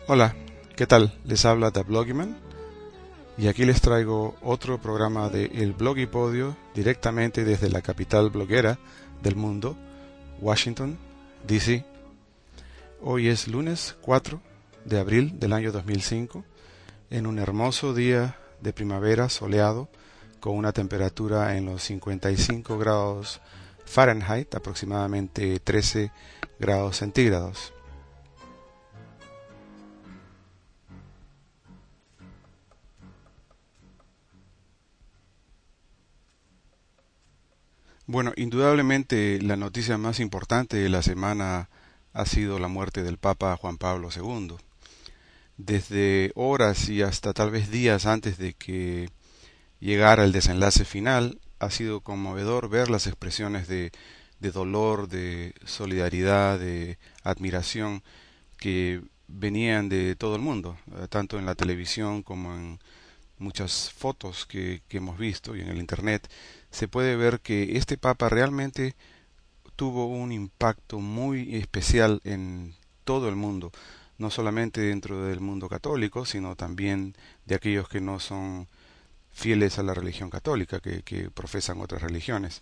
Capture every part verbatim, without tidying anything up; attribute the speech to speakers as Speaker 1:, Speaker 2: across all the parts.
Speaker 1: Hola, ¿qué tal? Les habla The Bloggyman y aquí les traigo otro programa de El Blogipodio directamente desde la capital bloguera del mundo, Washington, D C. Hoy es lunes cuatro de abril del año dos mil cinco, en un hermoso día de primavera soleado con una temperatura en los cincuenta y cinco grados Fahrenheit, aproximadamente trece grados centígrados. Bueno, indudablemente la noticia más importante de la semana ha sido la muerte del Papa Juan Pablo segundo. Desde horas y hasta tal vez días antes de que llegara el desenlace final, ha sido conmovedor ver las expresiones de, de dolor, de solidaridad, de admiración que venían de todo el mundo, eh, tanto en la televisión como en muchas fotos que, que hemos visto y en el internet. Se puede ver que este Papa realmente tuvo un impacto muy especial en todo el mundo, no solamente dentro del mundo católico, sino también de aquellos que no son fieles a la religión católica, que, que profesan otras religiones.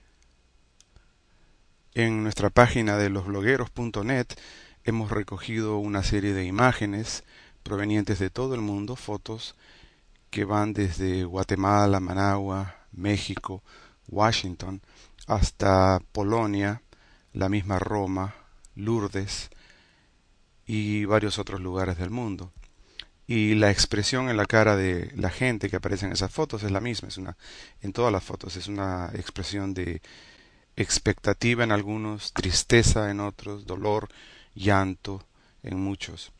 Speaker 1: En nuestra página de losblogueros punto net hemos recogido una serie de imágenes provenientes de todo el mundo, fotos que van desde Guatemala, Managua, México, Washington, hasta Polonia, la misma Roma, Lourdes y varios otros lugares del mundo. Y la expresión en la cara de la gente que aparece en esas fotos es la misma, es una, en todas las fotos es una expresión de expectativa en algunos, tristeza en otros, dolor, llanto en muchos.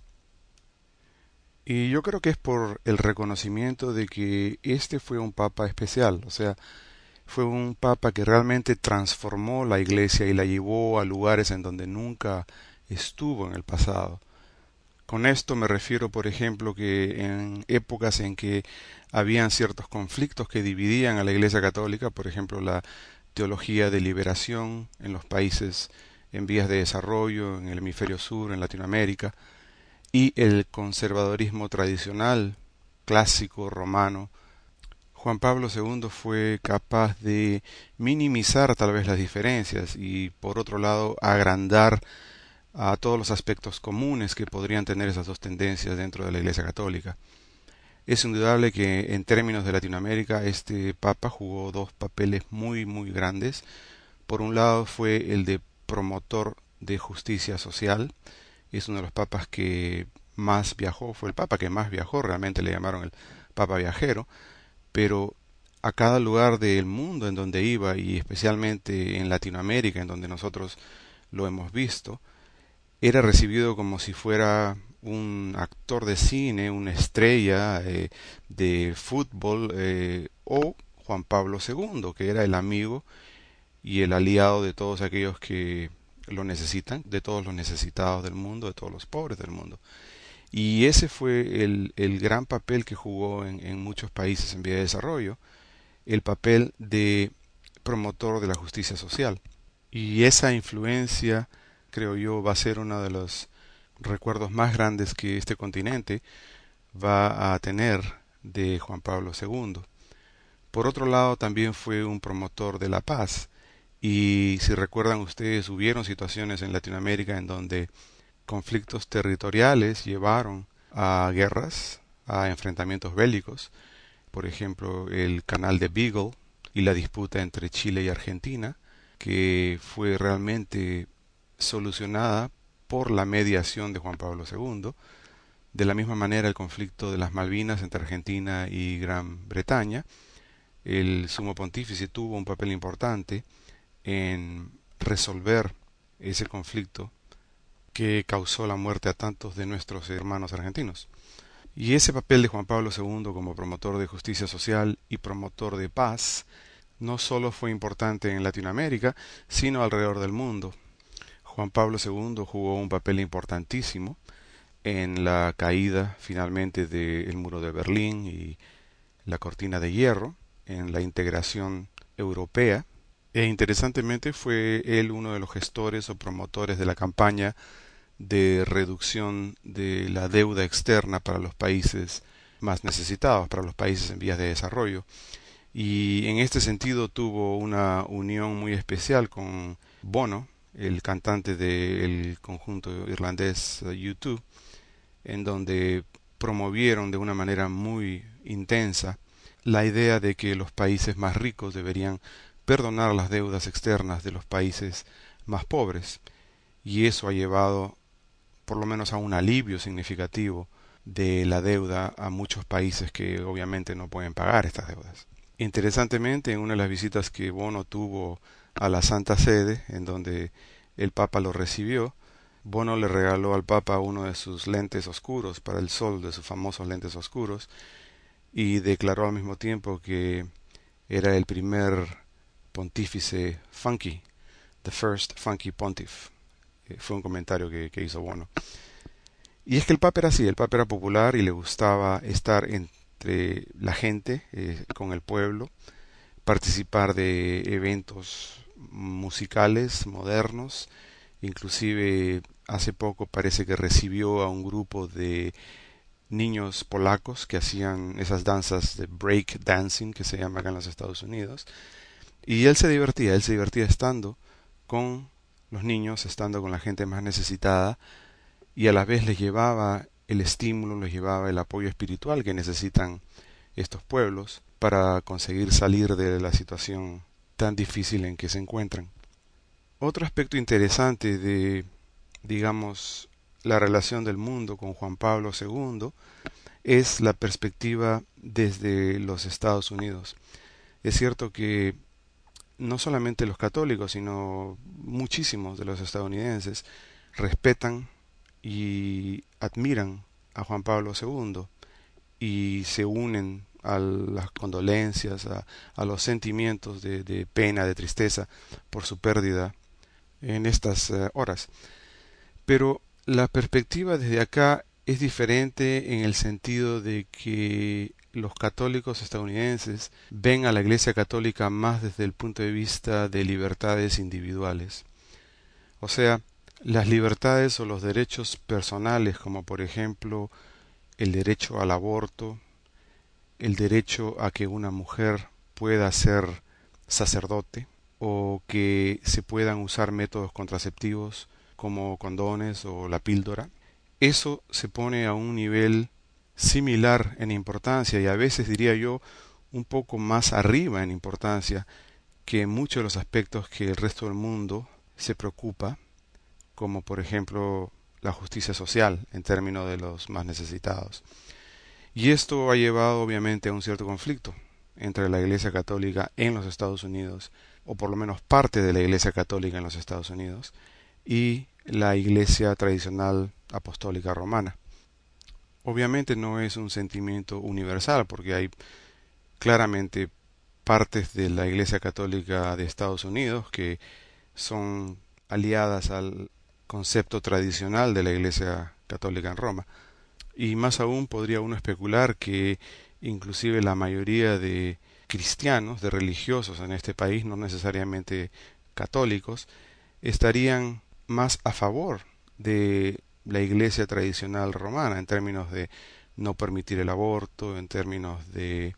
Speaker 1: Y yo creo que es por el reconocimiento de que este fue un papa especial, o sea, fue un papa que realmente transformó la iglesia y la llevó a lugares en donde nunca estuvo en el pasado. Con esto me refiero, por ejemplo, que en épocas en que habían ciertos conflictos que dividían a la Iglesia Católica, por ejemplo, la teología de liberación en los países en vías de desarrollo, en el hemisferio sur, en Latinoamérica, y el conservadorismo tradicional, clásico, romano, Juan Pablo segundo fue capaz de minimizar tal vez las diferencias y, por otro lado, agrandar a todos los aspectos comunes que podrían tener esas dos tendencias dentro de la Iglesia Católica. Es indudable que en términos de Latinoamérica este Papa jugó dos papeles muy muy grandes. Por un lado fue el de promotor de justicia social. Es uno de los papas que más viajó, fue el papa que más viajó, realmente le llamaron el papa viajero, pero a cada lugar del mundo en donde iba y especialmente en Latinoamérica en donde nosotros lo hemos visto, era recibido como si fuera un actor de cine, una estrella eh, de fútbol, eh, o Juan Pablo segundo, que era el amigo y el aliado de todos aquellos que lo necesitan, de todos los necesitados del mundo, de todos los pobres del mundo. Y ese fue el, el gran papel que jugó en, en muchos países en vía de desarrollo, el papel de promotor de la justicia social. Y esa influencia, creo yo, va a ser uno de los recuerdos más grandes que este continente va a tener de Juan Pablo segundo. Por otro lado, también fue un promotor de la paz. Y si recuerdan ustedes, hubieron situaciones en Latinoamérica en donde conflictos territoriales llevaron a guerras, a enfrentamientos bélicos. Por ejemplo, el canal de Beagle y la disputa entre Chile y Argentina, que fue realmente solucionada por la mediación de Juan Pablo segundo. De la misma manera, el conflicto de las Malvinas entre Argentina y Gran Bretaña, el sumo pontífice tuvo un papel importante en resolver ese conflicto que causó la muerte a tantos de nuestros hermanos argentinos. Y ese papel de Juan Pablo segundo como promotor de justicia social y promotor de paz no solo fue importante en Latinoamérica, sino alrededor del mundo. Juan Pablo segundo jugó un papel importantísimo en la caída finalmente del muro de Berlín y la cortina de hierro, en la integración europea, e interesantemente fue él uno de los gestores o promotores de la campaña de reducción de la deuda externa para los países más necesitados, para los países en vías de desarrollo. Y en este sentido tuvo una unión muy especial con Bono, el cantante del conjunto irlandés U dos, en donde promovieron de una manera muy intensa la idea de que los países más ricos deberían perdonar las deudas externas de los países más pobres, y eso ha llevado por lo menos a un alivio significativo de la deuda a muchos países que obviamente no pueden pagar estas deudas. Interesantemente, en una de las visitas que Bono tuvo a la Santa Sede, en donde el Papa lo recibió, Bono le regaló al Papa uno de sus lentes oscuros para el sol, de sus famosos lentes oscuros, y declaró al mismo tiempo que era el primer pontífice funky, the first funky pontiff. Eh, fue un comentario que, que hizo Bono. Y es que el Papa era así, el Papa era popular y le gustaba estar entre la gente, eh, con el pueblo, participar de eventos musicales modernos. Inclusive hace poco parece que recibió a un grupo de niños polacos que hacían esas danzas de break dancing que se llama acá en los Estados Unidos, y él se divertía, él se divertía estando con los niños, estando con la gente más necesitada, y a la vez les llevaba el estímulo, les llevaba el apoyo espiritual que necesitan estos pueblos para conseguir salir de la situación tan difícil en que se encuentran. Otro aspecto interesante de, digamos, la relación del mundo con Juan Pablo segundo es la perspectiva desde los Estados Unidos. Es cierto que no solamente los católicos, sino muchísimos de los estadounidenses respetan y admiran a Juan Pablo segundo y se unen a las condolencias, a, a los sentimientos de, de pena, de tristeza por su pérdida en estas uh, horas. Pero la perspectiva desde acá es diferente en el sentido de que los católicos estadounidenses ven a la Iglesia Católica más desde el punto de vista de libertades individuales. O sea, las libertades o los derechos personales, como por ejemplo el derecho al aborto, el derecho a que una mujer pueda ser sacerdote, o que se puedan usar métodos contraceptivos como condones o la píldora, eso se pone a un nivel similar en importancia y a veces diría yo un poco más arriba en importancia que muchos de los aspectos que el resto del mundo se preocupa, como por ejemplo la justicia social en términos de los más necesitados. Y esto ha llevado obviamente a un cierto conflicto entre la Iglesia Católica en los Estados Unidos, o por lo menos parte de la Iglesia Católica en los Estados Unidos, y la Iglesia tradicional apostólica romana. Obviamente no es un sentimiento universal, porque hay claramente partes de la Iglesia Católica de Estados Unidos que son aliadas al concepto tradicional de la Iglesia Católica en Roma. Y más aún podría uno especular que inclusive la mayoría de cristianos, de religiosos en este país, no necesariamente católicos, estarían más a favor de la iglesia tradicional romana en términos de no permitir el aborto, en términos de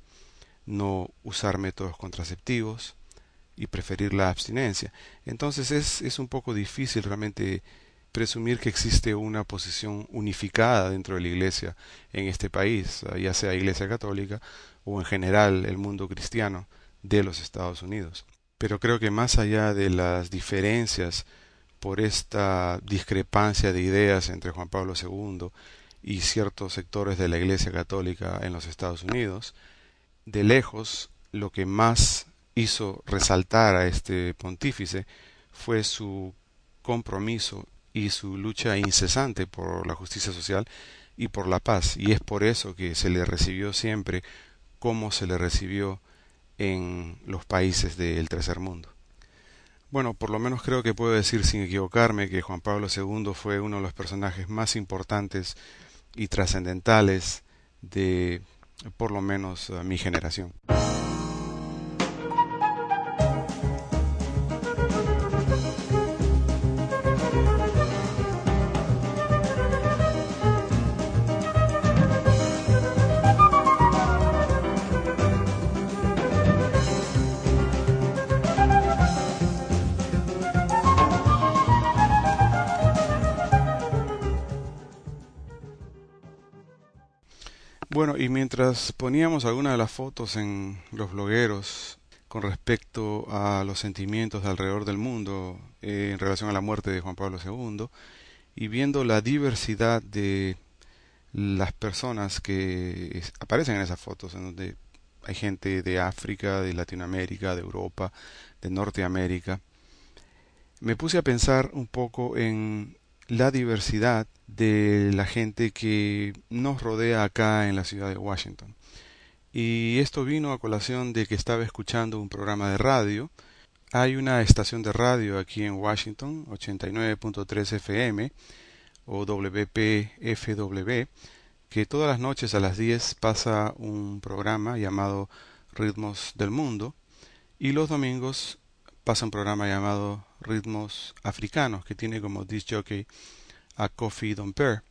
Speaker 1: no usar métodos contraceptivos y preferir la abstinencia. Entonces es, es un poco difícil realmente presumir que existe una posición unificada dentro de la iglesia en este país, ya sea iglesia católica o en general el mundo cristiano de los Estados Unidos. Pero creo que más allá de las diferencias por esta discrepancia de ideas entre Juan Pablo segundo y ciertos sectores de la iglesia católica en los Estados Unidos, de lejos lo que más hizo resaltar a este pontífice fue su compromiso y su lucha incesante por la justicia social y por la paz, y es por eso que se le recibió siempre como se le recibió en los países del tercer mundo. Bueno, por lo menos creo que puedo decir sin equivocarme que Juan Pablo segundo fue uno de los personajes más importantes y trascendentales de por lo menos mi generación. Bueno, y mientras poníamos algunas de las fotos en los blogueros con respecto a los sentimientos de alrededor del mundo eh, en relación a la muerte de Juan Pablo segundo, y viendo la diversidad de las personas que es- aparecen en esas fotos, en donde hay gente de África, de Latinoamérica, de Europa, de Norteamérica, me puse a pensar un poco en la diversidad de la gente que nos rodea acá en la ciudad de Washington. Y esto vino a colación de que estaba escuchando un programa de radio. Hay una estación de radio aquí en Washington, ochenta y nueve punto tres F M o W P F W, que todas las noches a las diez pasa un programa llamado Ritmos del Mundo, y los domingos pasa un programa llamado Ritmos Africanos, que tiene como disc jockey a Kofi Domper.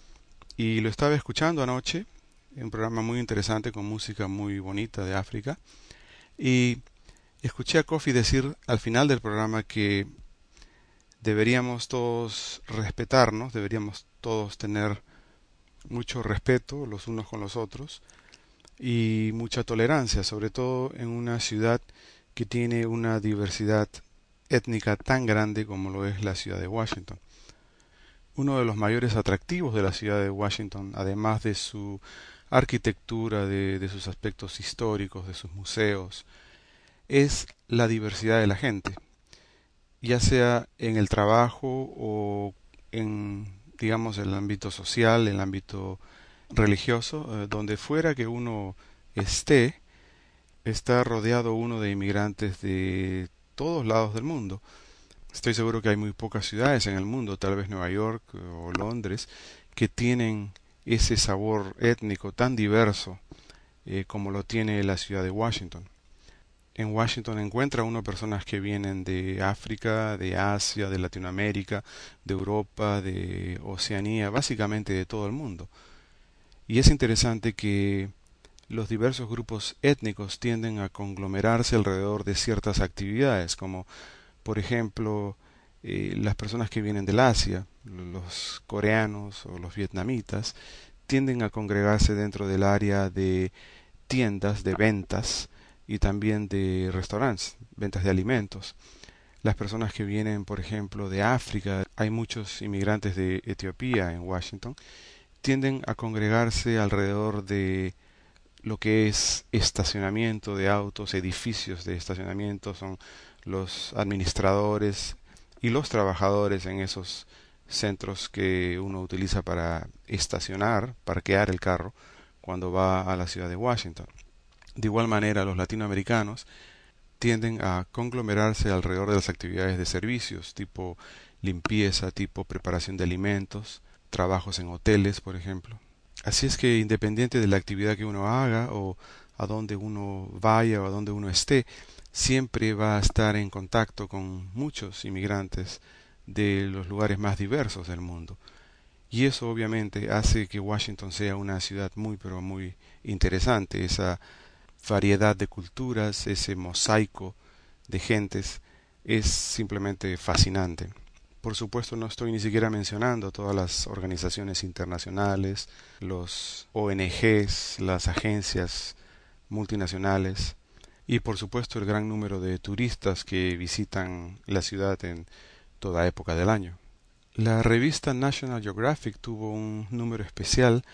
Speaker 1: Y lo estaba escuchando anoche, un programa muy interesante con música muy bonita de África, y escuché a Kofi decir al final del programa que deberíamos todos respetarnos, deberíamos todos tener mucho respeto los unos con los otros y mucha tolerancia, sobre todo en una ciudad que tiene una diversidad étnica tan grande como lo es la ciudad de Washington. Uno de los mayores atractivos de la ciudad de Washington, además de su arquitectura, de, de sus aspectos históricos, de sus museos, es la diversidad de la gente, ya sea en el trabajo o en, digamos, el ámbito social, el ámbito religioso, eh, donde fuera que uno esté, está rodeado uno de inmigrantes de todos lados del mundo. Estoy seguro que hay muy pocas ciudades en el mundo, tal vez Nueva York o Londres, que tienen ese sabor étnico tan diverso eh, como lo tiene la ciudad de Washington. En Washington encuentra uno personas que vienen de África, de Asia, de Latinoamérica, de Europa, de Oceanía, básicamente de todo el mundo. Y es interesante que los diversos grupos étnicos tienden a conglomerarse alrededor de ciertas actividades, como por ejemplo eh, las personas que vienen del Asia, los coreanos o los vietnamitas, tienden a congregarse dentro del área de tiendas de ventas y también de restaurantes, ventas de alimentos. Las personas que vienen, por ejemplo, de África, hay muchos inmigrantes de Etiopía en Washington, tienden a congregarse alrededor de lo que es estacionamiento de autos, edificios de estacionamiento, son los administradores y los trabajadores en esos centros que uno utiliza para estacionar, parquear el carro cuando va a la ciudad de Washington. De igual manera, los latinoamericanos tienden a conglomerarse alrededor de las actividades de servicios, tipo limpieza, tipo preparación de alimentos, trabajos en hoteles, por ejemplo. Así es que independiente de la actividad que uno haga o a dónde uno vaya o a dónde uno esté, siempre va a estar en contacto con muchos inmigrantes de los lugares más diversos del mundo. Y eso obviamente hace que Washington sea una ciudad muy pero muy interesante, esa variedad de culturas, ese mosaico de gentes es simplemente fascinante. Por supuesto, no estoy ni siquiera mencionando todas las organizaciones internacionales, los O N Gs, las agencias multinacionales y por supuesto el gran número de turistas que visitan la ciudad en toda época del año. La revista National Geographic tuvo un número especial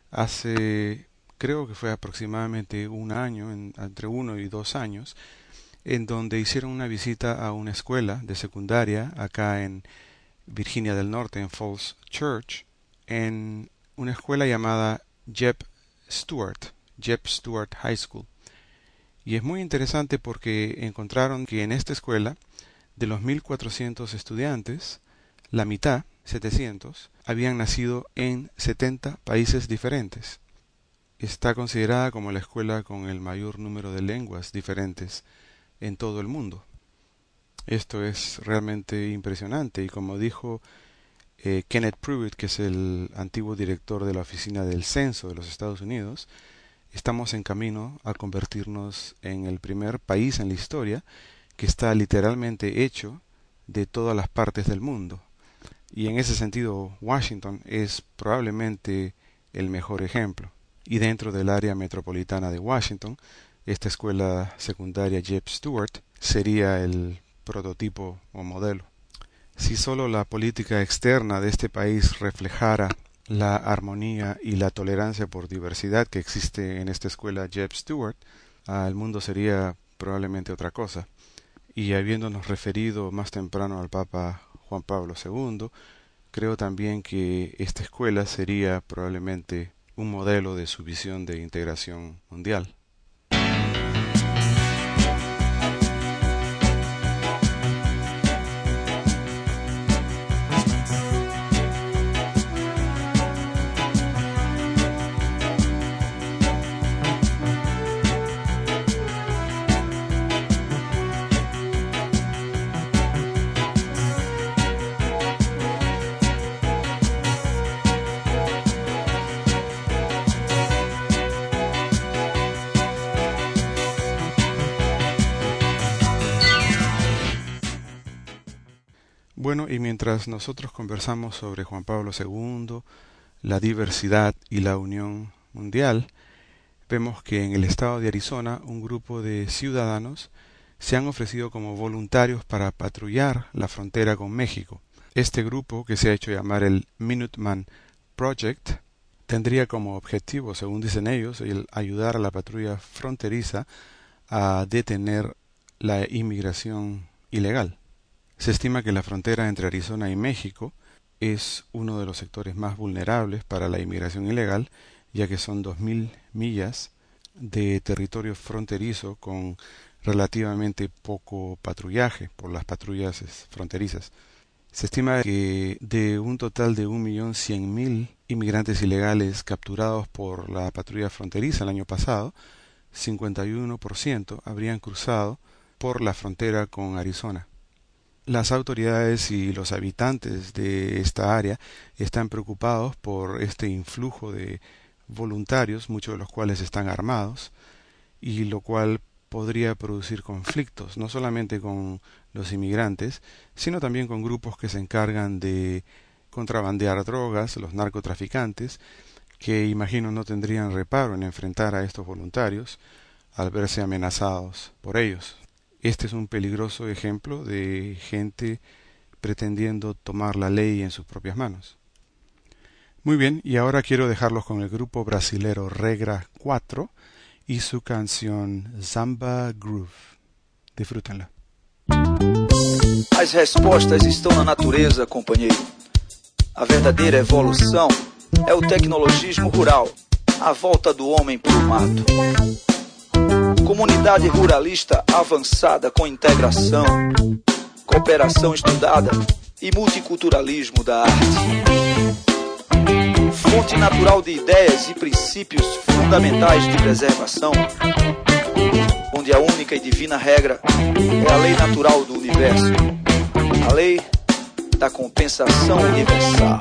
Speaker 1: hace, creo que fue aproximadamente un año, en- entre uno y dos años, en donde hicieron una visita a una escuela de secundaria acá en Virginia del Norte, en Falls Church, en una escuela llamada Jeb Stuart, Jeb Stuart High School. Y es muy interesante porque encontraron que en esta escuela, de los mil cuatrocientos estudiantes, la mitad, setecientos, habían nacido en setenta países diferentes. Está considerada como la escuela con el mayor número de lenguas diferentes en todo el mundo. Esto es realmente impresionante y como dijo eh, Kenneth Pruitt, que es el antiguo director de la Oficina del Censo de los Estados Unidos, estamos en camino a convertirnos en el primer país en la historia que está literalmente hecho de todas las partes del mundo. Y en ese sentido, Washington es probablemente el mejor ejemplo. y dentro del área metropolitana de Washington, esta escuela secundaria Jeb Stuart sería el prototipo o modelo. Si solo la política externa de este país reflejara la armonía y la tolerancia por diversidad que existe en esta escuela Jeb Stuart, el mundo sería probablemente otra cosa. Y habiéndonos referido más temprano al Papa Juan Pablo segundo, creo también que esta escuela sería probablemente un modelo de su visión de integración mundial. Bueno, y mientras nosotros conversamos sobre Juan Pablo segundo, la diversidad y la unión mundial, vemos que en el estado de Arizona un grupo de ciudadanos se han ofrecido como voluntarios para patrullar la frontera con México. Este grupo, que se ha hecho llamar el Minuteman Project, tendría como objetivo, según dicen ellos, el ayudar a la patrulla fronteriza a detener la inmigración ilegal. Se estima que la frontera entre Arizona y México es uno de los sectores más vulnerables para la inmigración ilegal, ya que son dos mil millas de territorio fronterizo con relativamente poco patrullaje por las patrullas fronterizas. Se estima que de un total de un millón cien mil inmigrantes ilegales capturados por la patrulla fronteriza el año pasado, cincuenta y uno por ciento habrían cruzado por la frontera con Arizona. Las autoridades y los habitantes de esta área están preocupados por este influjo de voluntarios, muchos de los cuales están armados, y lo cual podría producir conflictos, no solamente con los inmigrantes, sino también con grupos que se encargan de contrabandear drogas, los narcotraficantes, que imagino no tendrían reparo en enfrentar a estos voluntarios al verse amenazados por ellos. Este es un peligroso ejemplo de gente pretendiendo tomar la ley en sus propias manos. Muy bien, y ahora quiero dejarlos con el grupo brasilero Regra cuatro y su canción Samba Groove. Disfrútenla.
Speaker 2: As respostas estão na natureza, companheiro. A verdadeira evolução é o tecnologismo rural, a volta do homem pro mato. Comunidade ruralista avançada com integração, cooperação estudada e multiculturalismo da arte. Fonte natural de ideias e princípios fundamentais de preservação, onde a única e divina regra é a lei natural do universo, a lei da compensação universal.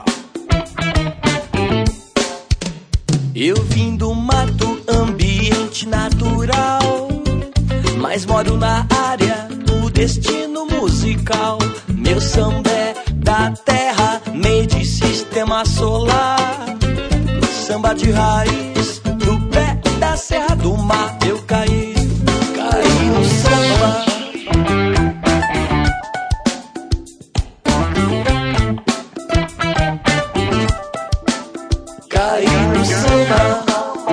Speaker 3: Eu vim do mato, ambiente natural, mas moro na área do destino musical. Meu samba é da terra, meio de sistema solar. Samba de raiz, do pé da serra do mar. Eu caí, caí no samba. Caí no samba.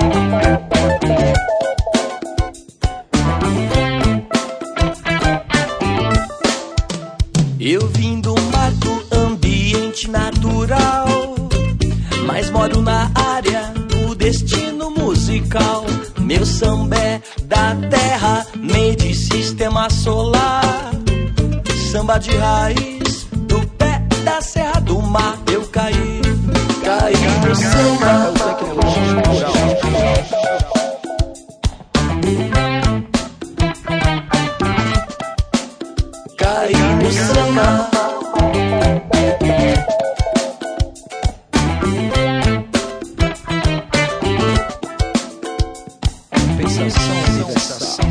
Speaker 3: Eu vim do mato, ambiente natural, mas moro na área do destino musical. Meu samba é da terra, meio de sistema solar. Samba de raiz, do pé da serra do mar. Eu caí, caí no samba. Caí no samba. Compensação universal.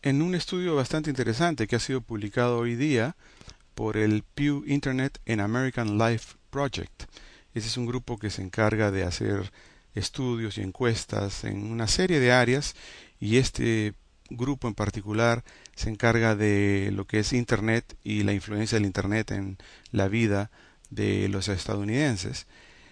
Speaker 1: en un estudio bastante interesante que ha sido publicado hoy día por el Pew Internet and American Life Project. Ese es un grupo que se encarga de hacer estudios y encuestas en una serie de áreas, y este grupo en particular se encarga de lo que es Internet y la influencia del Internet en la vida de los estadounidenses.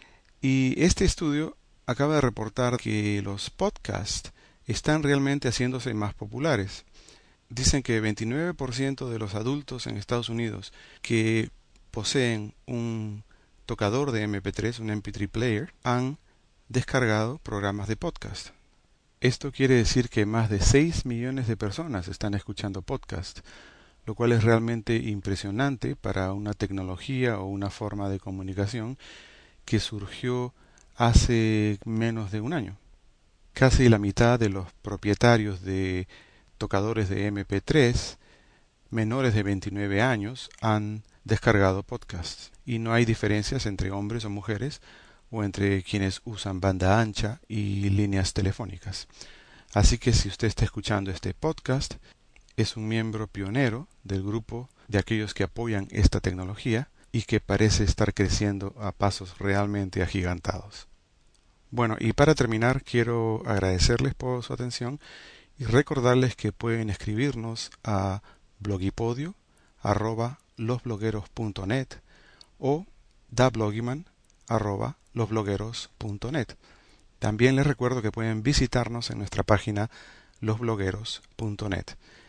Speaker 1: Y este estudio acaba de reportar que los podcasts están realmente haciéndose más populares. Dicen que veintinueve por ciento de los adultos en Estados Unidos que poseen un tocador de eme pe tres, un eme pe tres player, han descargado programas de podcast. Esto quiere decir que más de seis millones de personas están escuchando podcast, lo cual es realmente impresionante para una tecnología o una forma de comunicación que surgió hace menos de un año. Casi la mitad de los propietarios de tocadores de eme pe tres menores de veintinueve años han descargado podcasts, y no hay diferencias entre hombres o mujeres o entre quienes usan banda ancha y líneas telefónicas. Así que si usted está escuchando este podcast, es un miembro pionero del grupo de aquellos que apoyan esta tecnología y que parece estar creciendo a pasos realmente agigantados. Bueno, y para terminar quiero agradecerles por su atención y recordarles que pueden escribirnos a blogipodio arroba losblogueros punto net o dablogiman arroba losblogueros punto net. También les recuerdo que pueden visitarnos en nuestra página losblogueros punto net.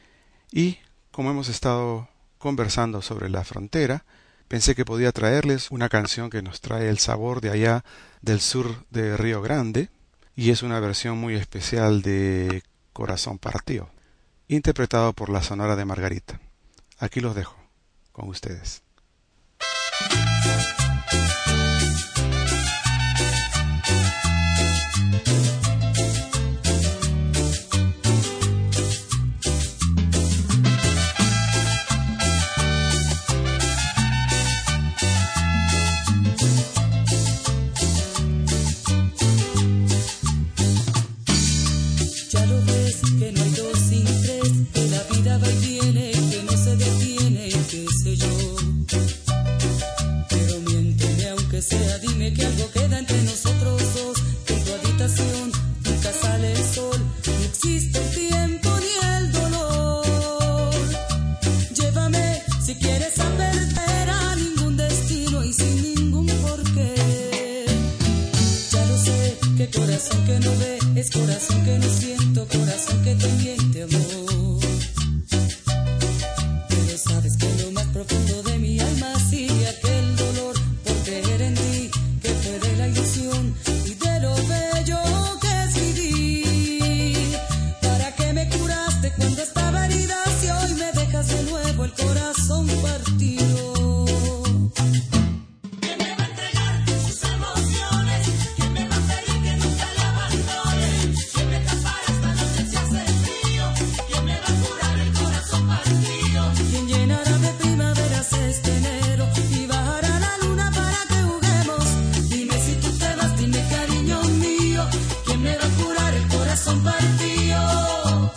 Speaker 1: Y como hemos estado conversando sobre la frontera, pensé que podía traerles una canción que nos trae el sabor de allá del sur de Río Grande, y es una versión muy especial de Corazón Partido, interpretado por la Sonora de Margarita. Aquí los dejo con ustedes.
Speaker 4: Sea, dime que algo queda entre nosotros dos. Que en tu habitación nunca sale el sol, no existe el tiempo ni el dolor. Llévame si quieres a perder a ningún destino y sin ningún porqué. Ya lo sé, que corazón que no ve es corazón que no siento, corazón que te miente, amor. Pero sabes que lo más profundo de mi alma sigue aquel dolor por creer en ti, que fue de la ilusión y de lo bello que es vivir. ¿Para qué me curaste cuando estaba herida si hoy me dejas de nuevo el corazón partido? ¿Quién me va a entregar sus emociones? ¿Quién me va a pedir que nunca le abandone? ¿Quién me tapará esta noche si hace frío? ¿Quién me va a curar el corazón partido? ¿Quién llenará de primaveras este enero y bajará la luna para que juguemos? Dime si tú te vas, dime cariño mío, ¿quién me va a curar el corazón partido?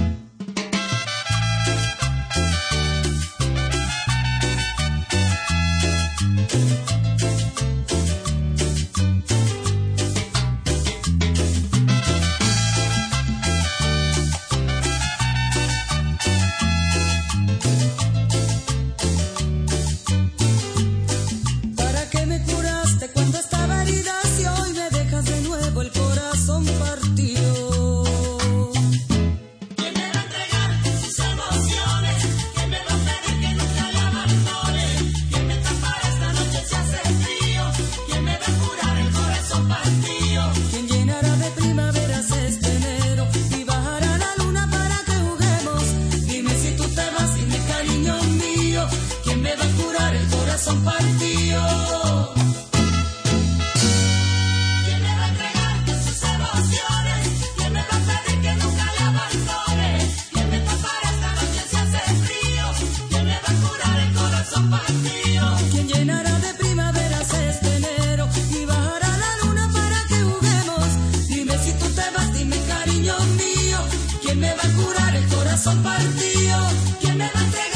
Speaker 4: ¿Para qué me curaste cuando estaba herida si hoy me dejas de nuevo el corazón partido? ¿Quién me va a entregar sus emociones? ¿Quién me va a pedir que nunca le abandone? ¿Quién me tapará esta noche si hace frío? ¿Quién me va a curar el corazón partido? ¿Quién llenará de primaveras este enero y bajará la luna para que juguemos? Dime si tú te vas, dime cariño mío, ¿quién me va a curar el corazón partido? ¿Quién me va a entregar sus emociones? ¿Quién me va a pedir que nunca le abandone? ¿Quién me tapará esta noche si hace frío? ¿Quién me va a curar el corazón partido? ¿Quién llenará de primaveras este enero y bajará la luna para que juguemos? Dime si tú te vas, dime cariño mío, ¿quién me va a curar el corazón corazón partido, ¿quién me va a entregar?